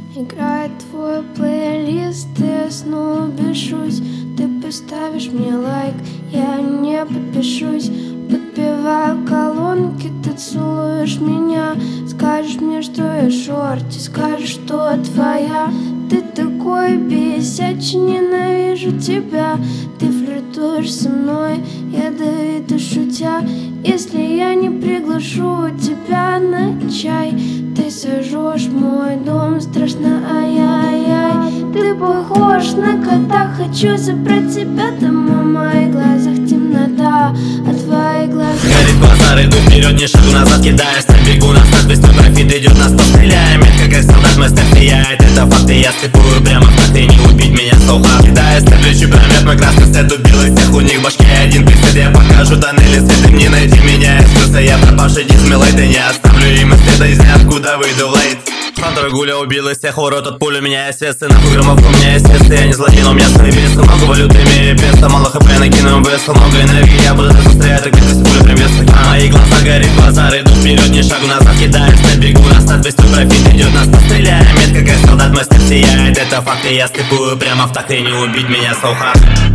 Играет твой плейлист, я снова бешусь. Ты поставишь мне лайк, я не подпишусь. Подпеваю колонки, ты целуешь меня. Скажешь мне, что я шорти, скажешь, что твоя. Ты такой бесячий, ненавижу тебя. Ты флиртуешь со мной, ядовито шутя. Если я не приглашу тебя на чай, ты сожжешь мой дом, страшно, ай-яй-яй. Ты похож на кота, хочу забрать тебя домой. В моих глазах темнота, а твои глаза горит базар, иду вперед, ни шагу назад, кидаясь на бегу. На старт быстрый профит идет, на стоп стреляем. Метко как солдат, мастер сияет, это факты. Я степую прямо в такт, и не убить меня слуха. Кидаясь на плечи, промет мой красный свет. Убил из всех, у них в башке один присед. Я покажу тоннели света, не найти меня. Искусство, я пропавший дисмилейт, и не оставлю им следа из ниоткуда выйду в лейт. Фронтовый гуля убил из всех урод от пуль. У меня есть весы, нахуй громовка, у меня есть весы. Я не злодей, но у меня свои весы. Много валюты, имею песто, мало хп, накину весу. Много энергии, я буду быстрее, так где-то с пуля приветствует. Мои глаза горит базар, иду вперед, ни шагу назад, кидаюсь на бегу. На старт быстрый профит идет, нас постреляем. Метко как солдат, мастер сияет, это факты. Я степую прямо в такт, и не убить меня слуха.